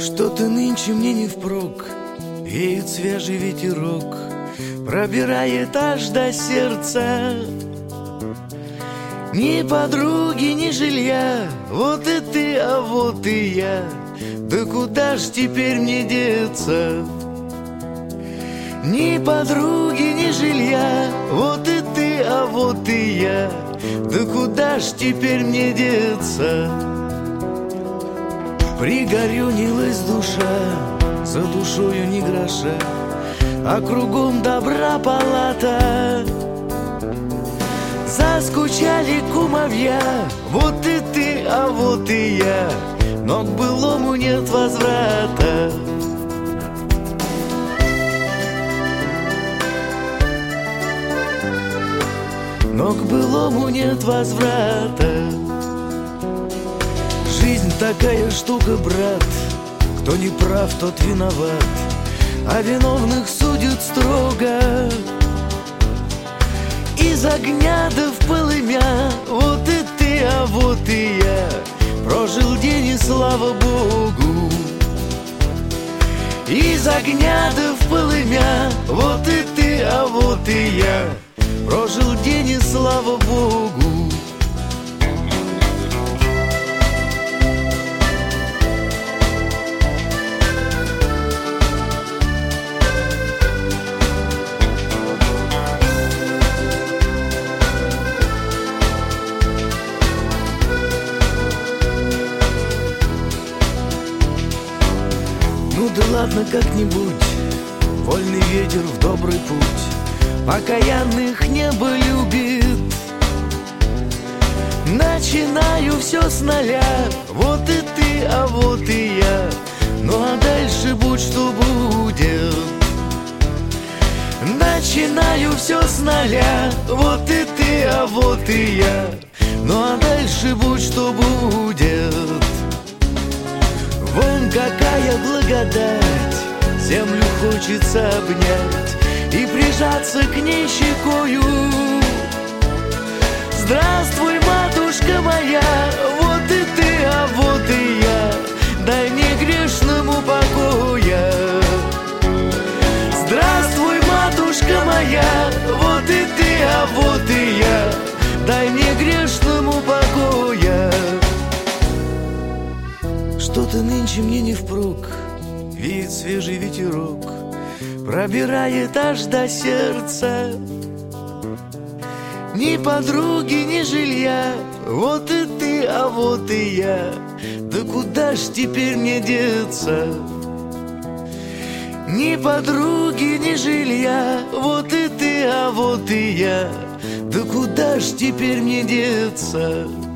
Что-то нынче мне не впрок, веет свежий ветерок, пробирает аж до сердца. Ни подруги, ни жилья, вот и ты, а вот и я. Да куда ж теперь мне деться? Ни подруги, ни жилья, вот и ты, а вот и я. Да куда ж теперь мне деться? Пригорюнилась душа, за душою ни гроша, а кругом добра палата. Заскучали кумовья, вот и ты, а вот и я, но к былому нет возврата. Но к былому нет возврата. Жизнь такая штука, брат, кто не прав, тот виноват, а виновных судят строго. Из огня да в полымя, вот и ты, а вот и я, прожил день и слава Богу. Из огня да в полымя, вот и ты, а вот и я, прожил день и слава Богу. Ну да ладно, как-нибудь, вольный ветер в добрый путь, покаянных небо любит. Начинаю все с нуля, вот и ты, а вот и я, ну а дальше будь что будет. Начинаю все с нуля, вот и ты, а вот и я, ну а дальше будь что будет. Вон какая благодать, землю хочется обнять и прижаться к ней щекою. Здравствуй, матушка моя, вот и ты, а вот и я, дай мне грешному покоя. Здравствуй, матушка моя, вот и ты, а вот и я, дай мне грешному покоя. Что-то нынче мне не впрок, веет свежий ветерок, пробирает аж до сердца. Ни подруги, ни жилья, вот и ты, а вот и я, да куда ж теперь мне деться? Ни подруги, ни жилья, вот и ты, а вот и я, да куда ж теперь мне деться?